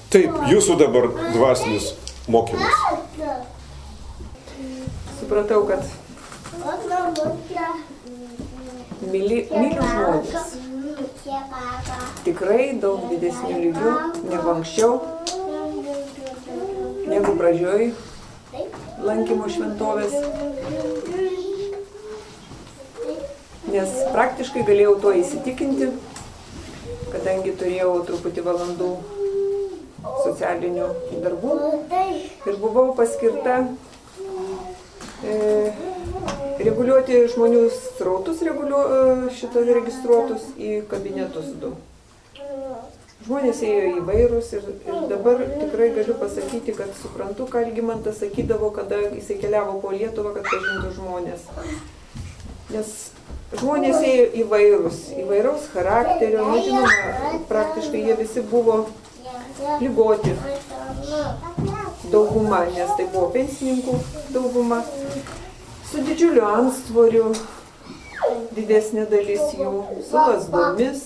Taip, jūsų dabar dvasinis mokymas. Supratau, kad myliu žmonės tikrai daug didesnių lygių negu anksčiau, negu pradžioj lankymo šventovės. Nes praktiškai galėjau to įsitikinti, kadangi turėjau truputį valandų socialinių darbų ir buvau paskirta reguliuoti žmonių srautus, registruotus į kabinetus 2. Žmonės ėjo įvairūs ir dabar tikrai galiu pasakyti, kad suprantu, ką Algimantas sakydavo, kada jisai keliavo po Lietuvą, kad pažintų žmonės. Nes žmonės ėjo įvairaus charakterio, nežinoma, praktiškai jie visi buvo ligoti dauguma, nes tai buvo pensininkų dauguma, su didžiuliu antsvoriu, didesnė dalis jų, su lazdomis.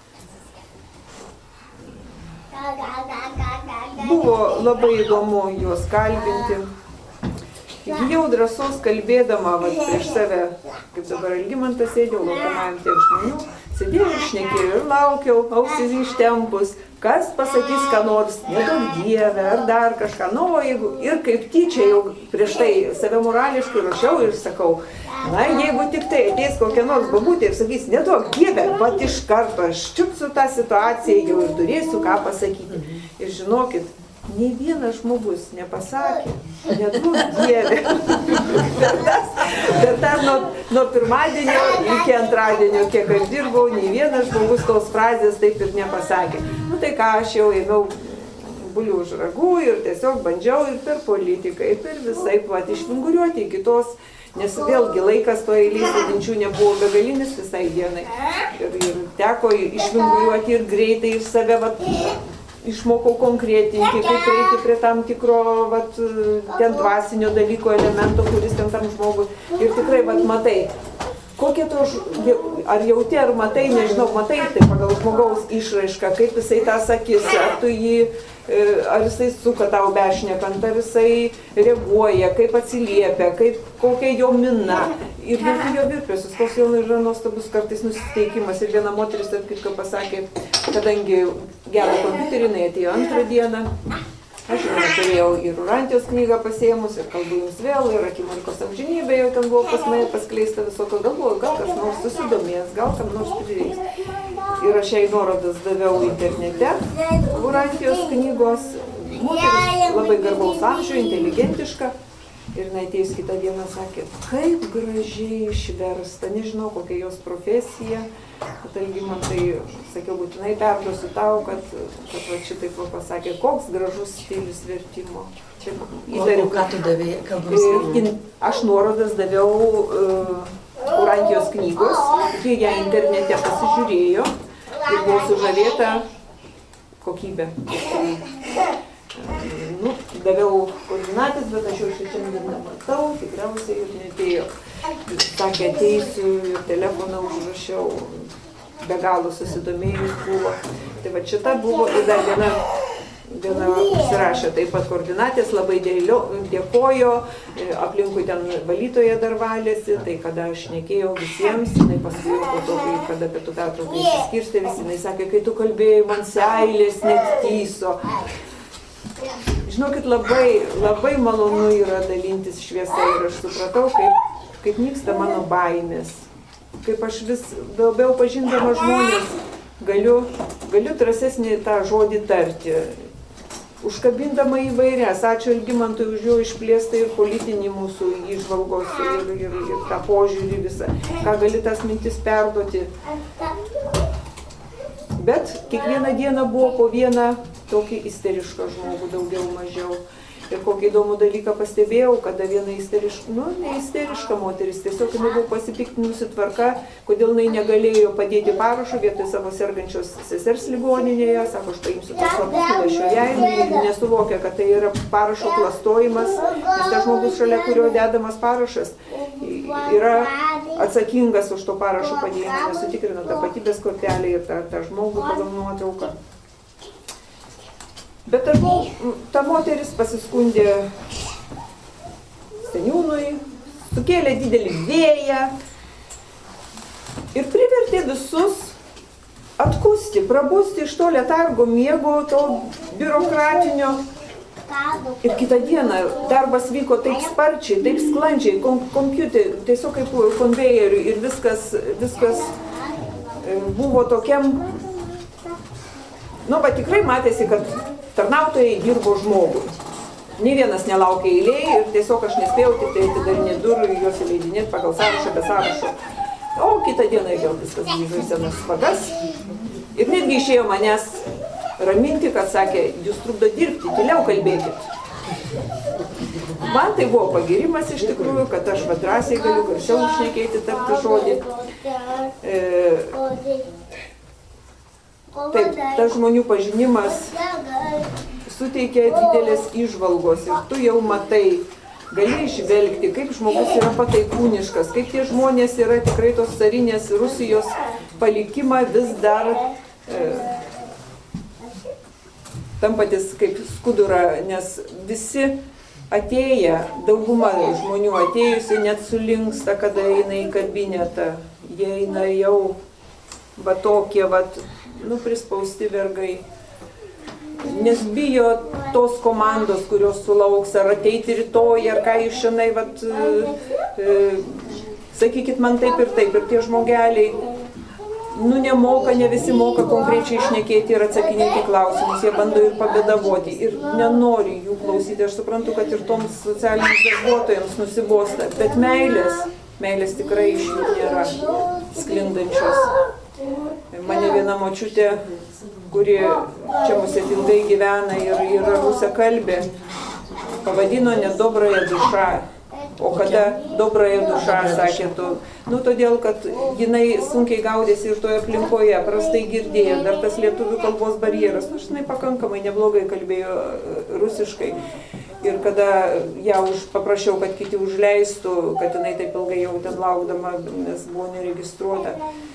Buvo labai įdomu juos kalbinti. Įgijau drąsos kalbėdama prieš save, kaip dabar Algimantas sėdėjau, laukiamajam tiek žmonių, sėdėjau ir šnekėjau ir laukiau, ausis ištempus, kas pasakys ką nors, nedaug Dieve ar dar kažką. Ir kaip tyčia jau prieš tai save morališkai rašiau ir sakau, na, jeigu tik tai ateis kokia nors babutė ir sakys, nedaug Dieve, pat iš karto aš čiupsiu tą situaciją jau ir turėsiu ką pasakyti. Ir žinokit, nei vienas žmogus nepasakė, nedaug Dieve. Per tą nuo pirmadienio iki antradienio, kiek aš dirbau, nei vienas žmogus tos frazės taip ir nepasakė. Tai ką aš jau ėmiau bulių už ragų ir tiesiog bandžiau ir per politiką, ir per visai išvinguriuoti iki tos, nes vėlgi laikas to eilės sėdinčių nebuvo begalinis visai dienai. Ir teko išvinguriuoti ir greitai ir save išmokau konkretinti, kaip eiti prie tam tikro ten dvasinio dalyko elemento, kuris ten tam žmogui. Ir tikrai matai, kokie to, ar jauti, ar matai, nežinau, matai tai pagal žmogaus išraišką, kaip jisai tą sakys, ar tu jį, ar jisai suka tau bešnekant, ar jisai reaguoja, kaip atsiliepia, kokia jo mina. Ir jo virpesius, koks jau yra nuostabus kartais nusiteikimas. Ir viena moteris, tarp kitko, pasakė, kadangi gerą kompiuterį, jinai atėjo antrą dieną. Aš jau turėjau ir Urantijos knygą pasiėmus, ir kalbu jums vėl, ir Akimirkos amžinybė jau ten buvo pas mane paskleista visokio, galvoju, gal kas nors susidomės, gal kam nors prireiks. Ir aš jai nuorodas daviau internete, Urantijos knygos, moteris labai garbaus amžiaus, inteligentiška. Ir jinai atėjus kitą dieną sakė, kaip gražiai išversta, nežinau kokia jos profesija. Algimantai, sakiau, būtinai perduosiu tau, kad šitaip pasakė, koks gražus stilius vertimo. Ką tu davėjai, kalbos? Aš nuorodas daviau Urantijos knygos, kai ją internete pasižiūrėjo ir buvo sužavėta kokybė. Daviau koordinatės, bet aš jau šiandien nematau, tikriausiai ir netėjau. Sakė, ateisiu ir telefoną užrašiau, be galo susidomėjus buvo. Tai šita buvo ir dar viena užsirašė taip pat koordinatės, labai dėkojo, aplinkui ten valytoje dar valėsi, tai kada aš šnekėjau visiems, jinai paskui po to, kada pietų pertraukai išsiskirstė visi, jinai sakė, kai tu kalbėjai, man seilės net tyso. Žinokit, labai malonu yra dalintis šviesa ir aš supratau, kaip nyksta mano baimės, kaip aš vis labiau pažindama žmonės galiu drąsesnį tą žodį tarti, užkabindama įvairias. Ačiū Algimantui už jo išplėstą ir politinį mūsų įžvalgos ir tą požiūrį visą, ką gali tas mintis perduoti. Bet kiekvieną dieną buvo po vieną tokį isterišką žmogų, daugiau mažiau. Ir kokį įdomų dalyką pastebėjau, kada viena ne isteriška moteris, tiesiog jinai buvo pasipiktinusi tvarka, kodėl jinai negalėjo padėti parašo vietoj savo sergančios sesers ligoninėje, sako, aš paimsiu tos lapus, nuvažiuoju jai, ir nesuvokia, kad tai yra parašo klastojimas, nes tas žmogus, šalia kurio dedamas parašas, yra atsakingas už to parašo padėjimą, nesutikrina tapatybės kortelę ir tą žmogų pagal nuotrauką. Bet ta moteris pasiskundė seniūnui, sukėlė didelį vėją ir privertė visus atkusti, prabusti iš to letargo miego, to biurokratinio. Ir kitą dieną darbas vyko taip sparčiai, taip sklandžiai, kompiuteriu, tiesiog kaip konvejeriu ir viskas buvo tokiam, tikrai matėsi, kad tarnautojai dirbo žmogui. Nei vienas nelaukė eilėje ir tiesiog aš nespėjau tik tai atidarinėti durų ir juos įleidinėti pagal sąrašą, be sąrašo. O kitą dieną vėl viskas grįžo į senas vagas. Ir netgi išėjo manęs raminti, kad sakė, jūs trukdo dirbti, tyliau kalbėkit. Man tai buvo pagirimas iš tikrųjų, kad aš drąsiai galiu garsiau šnekėti, tarti žodį. Taip, tas žmonių pažinimas suteikia didelės įžvalgos ir tu jau matai, gali išvelgti, kaip žmogus yra pataikūniškas, kaip tie žmonės yra tikrai tos carinės Rusijos palikimą vis dar tampantis kaip skudura, nes visi atėję, dauguma žmonių atėjusi net sulinksta, kada eina į kabinetą, jie eina jau tokie prispausti vergai. Nes bijo tos komandos, kurios sulauks, ar ateiti rytoj, ar ką jūs šiandien, sakykit man taip, ir tie žmogeliai, nemoka, ne visi moka konkrečiai išnekėti ir atsakinėti klausimus, jie bando ir pabėdavoti, ir nenori jų klausyti, aš suprantu, kad ir toms socialiniams darbuotojams nusibosta, bet meilės tikrai iš jų nėra sklindančios. Mane viena močiutė, kuri čia mūsų ilgai gyvena ir yra rusakalbė, pavadino nedobrąją dušą. O kada dobrąją dušą, sakė tu, todėl, kad jinai sunkiai gaudėsi ir toje aplinkoje, prastai girdėjo, dar tas lietuvių kalbos barjeras, jinai pakankamai neblogai kalbėjo rusiškai. Ir kada ją paprašiau, kad kiti užleistų, kad jinai taip ilgai jau ten laukdama, nes buvo neregistruota,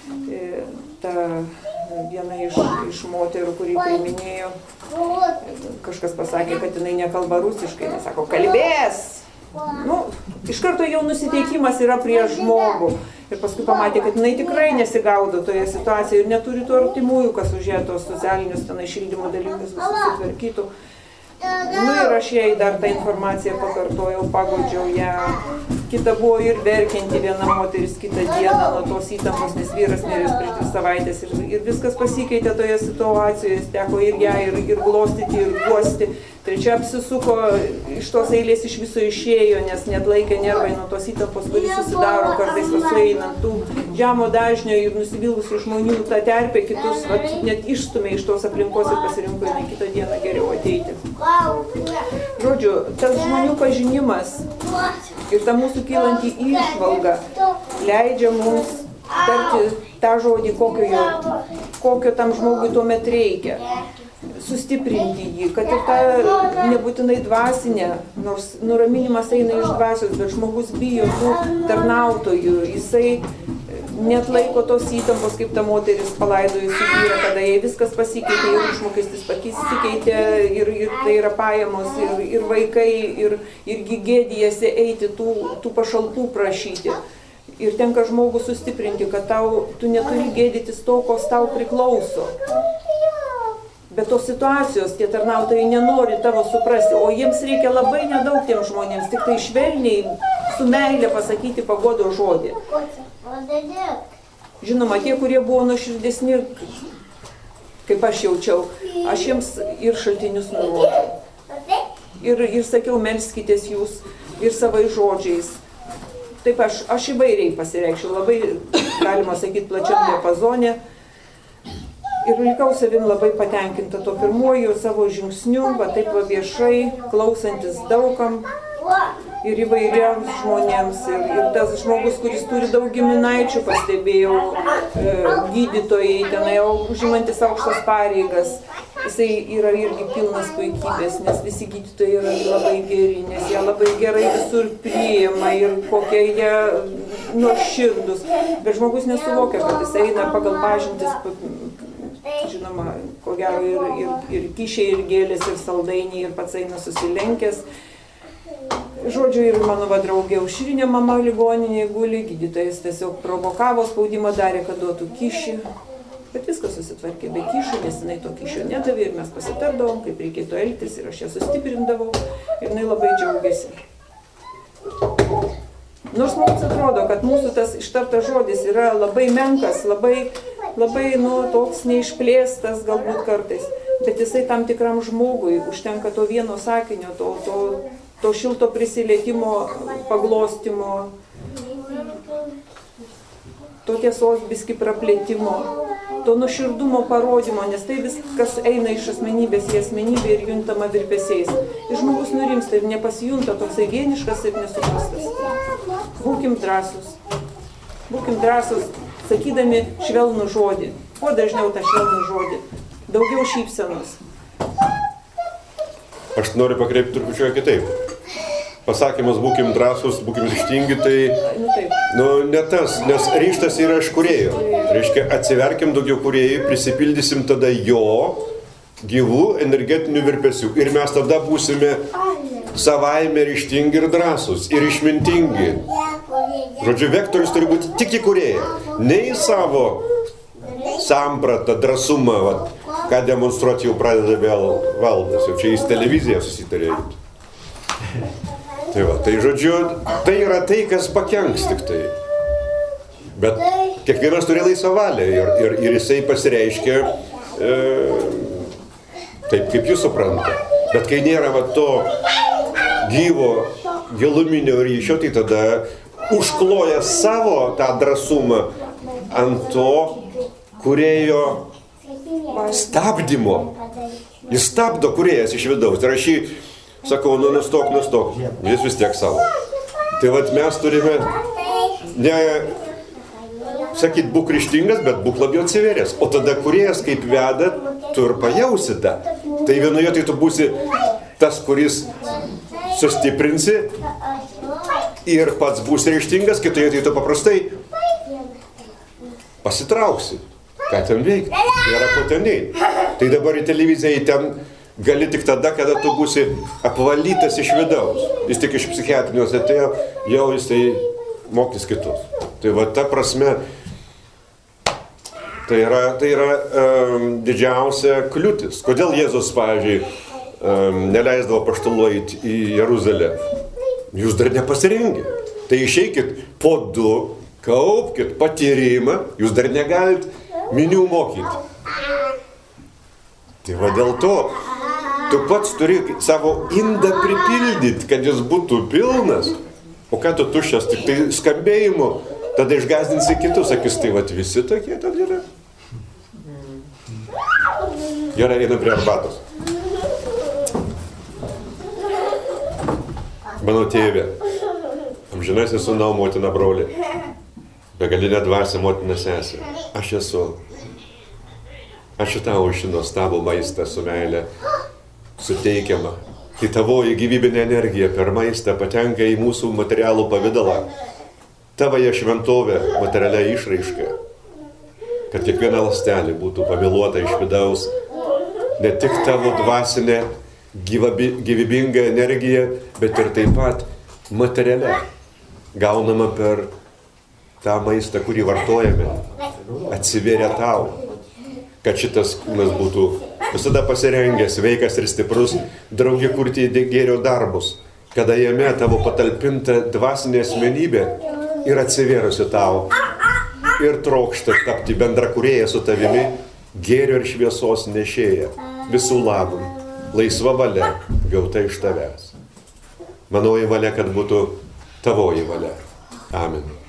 ta viena iš moterų, kurį priminėjo, kažkas pasakė, kad jinai nekalba rusiškai, jinai sako, kalbės! Iš karto jau nusiteikimas yra prieš žmogų. Ir paskui pamatė, kad jinai tikrai nesigaudo toje situacijoje ir neturi tų artimųjų, kas už ją tos socialinius šildymo dalykus visus sutvarkytų. Ir aš jai dar tą informaciją pakartojau, pagodžiau ją. Kita buvo ir verkianti viena moteris kitą dieną nuo tos įtampos, nes vyras miręs prieš 2 savaitės. Ir viskas pasikeitė toje situacijoje, teko ir ją ir glostyti, ir guosti. Trečia apsisuko, iš tos eilės iš viso išėjo, nes net laikė nervai nuo tos įtampos, kuris susidaro kartais sueinant tų žemo dažnio ir nusivylusių žmonių tą terpę, kitus net išstumė iš tos aplinkos ir pasirinko jinai kitą dieną geriau ateiti. Žodžiu, tas žmonių pažinimas ir ta mūsų kylanti įžvalga leidžia mums tarti tą žodį, kokio tam žmogui tuomet reikia. Sustiprinti jį, kad ir ta nebūtinai dvasinė, nors nuraminimas eina iš dvasios, bet žmogus bijo tų tarnautojų, jisai net laiko tos įtampos, kaip ta moteris palaidojusi vyrą, kada jai viskas pasikeitė, ir užmokestis pasikeitė, ir tai yra pajamos, ir vaikai, irgi gėdijasi eiti tų pašalpų prašyti. Ir tenka žmogų sustiprinti, kad tu neturi gėdytis to, kos tau priklauso. Bet tos situacijos tie tarnautojai nenori tavo suprasti, o jiems reikia labai nedaug tiems žmonėms, tik tai švelniai, su meile pasakyti paguodo žodį. Žinoma, tie, kurie buvo nuoširdesni, kaip aš jaučiau, aš jiems ir šaltinius nurodžiau. Ir sakiau, melskitės jūs ir savais žodžiais. Taip aš įvairiai pasireikščiau, labai, galima sakyti, plačiam diapazone. Ir likau savim labai patenkinta to pirmuoju savo žingsniu, taip viešai, klausantis daugam ir įvairiams žmonėms. Ir tas žmogus, kuris turi daug giminaičių, pastebėjau, gydytojai, tenai užimantis aukštas pareigas, jisai yra irgi pilnas puikybės, nes visi gydytojai yra labai geri, nes jie labai gerai visur priima ir kokie jie nuoširdus. Bet žmogus nesuvokia, kad jis eina pagal pažintis žinoma, ko gero ir kišiai, ir gėlės, ir saldainiai, ir pats eina susilenkęs. Žodžiu, ir mano draugė Aušrinė mama ligoninėje guli, gydytojas tiesiog provokavo, spaudimą darė, kad duotų kišį. Bet viskas susitvarkė be kišų, nes jinai to kišio nedavė ir mes pasitardavom, kaip reikėtų elgtis ir aš ją sustiprindavau ir jinai labai džiaugiasi. Nors mums atrodo, kad mūsų tas ištartas žodis yra labai menkas, labai toks neišplėstas galbūt kartais, bet jisai tam tikram žmogui užtenka to vieno sakinio, to šilto prisilietimo, paglostymo, to tiesos biski praplėtimo, to nuoširdumo parodymo, nes tai viskas eina iš asmenybės į asmenybę ir juntama virpesiais. Ir žmogus nurimsta ir nepasijunta toksai vieniškas ir nesuprastas. Būkim drąsūs, sakydami švelnų žodį. Kuo dažniau tą švelnų žodį. Daugiau šypsenos. Aš noriu pakreipti trupučiuoju kitaip. Pasakymas būkim drąsūs, būkim ryžtingi, tai ne tas, nes ryžtas yra iš kūrėjo. Reiškia, atsiverkim daugiau kūrėjų, prisipildysim tada jo gyvų energetinių virpesių. Ir mes tada būsime savaime ryžtingi ir drąsūs, ir išmintingi. Žodžiu, vektorius turi būti tik į kūrėją. Ne į savo sampratą, drąsumą, ką demonstruoti jau pradeda vėl valdas. Jau čia į televiziją susitarėjot. Tai žodžiu, tai yra tai, kas pakenks tik tai. Bet kiekvienas turi laisvą valią ir jisai pasireiškia taip, kaip jūs supranta. Bet kai nėra to gyvo, giluminio ryšio, tai tada užkloja savo tą drąsumą ant to kūrėjo stabdymo. Jis stabdo kūrėjas iš vidaus. Ir aš jį sakau, nustok, jis vis tiek savo. Tai mes turime ne sakyt, būk ryžtingas, bet būk labiau atsiveręs. O tada kūrėjas kaip veda, tu ir pajausi tą. Tai vienoje tai tu būsi tas, kuris sustiprinsi ir pats būsi ryžtingas, kitoje tai tu paprastai pasitrauksi. Ką ten veikti? Nėra ko ten eiti. Tai dabar į televiziją ten gali tik tada, kada tu būsi apvalytas iš vidaus. Jis tik iš psichiatrinės atėjo, jau jis tai mokys kitus. Tai ta prasme, tai yra didžiausia kliūtis. Kodėl Jėzus, pavyzdžiui, neleisdavo apaštalų eiti į Jeruzalę? Jūs dar nepasirengę. Tai išeikit po 2, kaupkit patyrimą, jūs dar negalit minių mokyti. Tai dėl to tu pats turi savo indą pripildyti, kad jis būtų pilnas. O ką tu tuščias, tik tai skambėjimu, tada išgazdinsi kitus, sakys, tai visi tokie tada yra. Gerai, einam prie arbatos. Mano tėvė, amžinasis sūnau, motina, broli, begalinė dvasia, motina, sesė. Aš esu. Ačiū tau už šį nuostabų maistą su meile suteikiama. Kai tavoji gyvybinė energija per maistą patenka į mūsų materialų pavidalą, tavoje šventovė materialia išraiška, kad kiekviena ląstelė būtų pamiluota iš vidaus, ne tik tavo dvasinė gyvybinga energija, bet ir taip pat materialia, gaunama per tą maistą, kurį vartojame, atsivėrė tau, kad šitas kūnas būtų visada pasirengęs, sveikas ir stiprus, drauge kurti gėrio darbus, kada jame tavo patalpinta dvasinė asmenybė ir atsivėrusi tau ir trokšta tapti bendra kūrėja su tavimi, gėrio ir šviesos nešėja, visų labų, laisva valia gauta iš tavęs. Manoji valia, kad būtų tavoji valia. Amen.